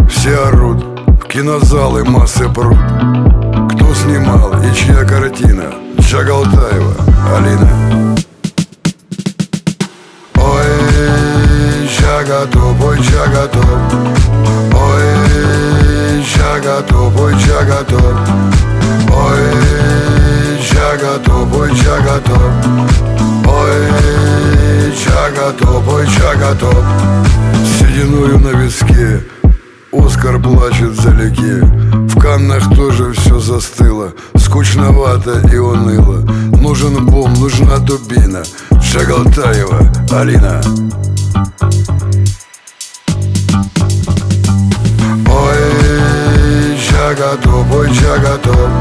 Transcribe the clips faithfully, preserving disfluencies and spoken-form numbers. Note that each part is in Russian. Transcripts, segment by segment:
Все орут, в кинозалы массы прут. Кто снимал и чья картина? Джагалтаева Алина. Ой, Джагатоп, ой, Джагатоп. Ой, Джагатоп, ой, Джагатоп. Ой, Джагатоп, ой, Джагатоп. Ой, Джагатоп, ой, Джагатоп. Сединою на виске Оскар плачет вдалеке. В Каннах тоже все застыло, скучновато и уныло. Нужен бум, нужна дубина. Джагалтаева Алина. Ой, Джагатоп, ой, Джагатоп.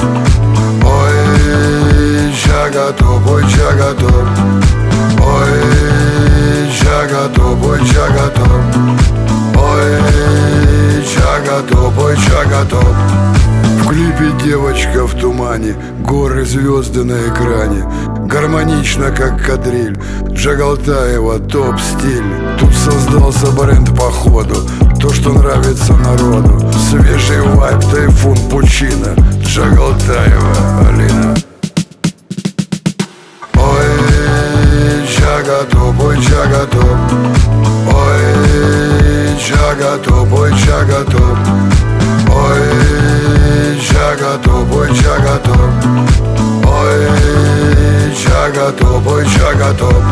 Ой, Джагатоп, ой, Джагатоп. Ой, Джагатоп, ой, Джагатоп. Ой, Джагатоп, ой, Джагатоп. В клипе девочка в тумане, горы, звезды на экране. Гармонично, как кадриль. Джагалтаева, топ-стиль. Тут создался бренд по ходу, то, что нравится народу. Свежий вайб, тайфун, пучина. Джагалтаева Алина. Ой, Джагатоп, ой, Джагатоп. Ой, Джагатоп, ой, Джагатоп. Ой, Джагатоп, ой, Джагатоп. Ой, Джагатоп, ой, Джагатоп.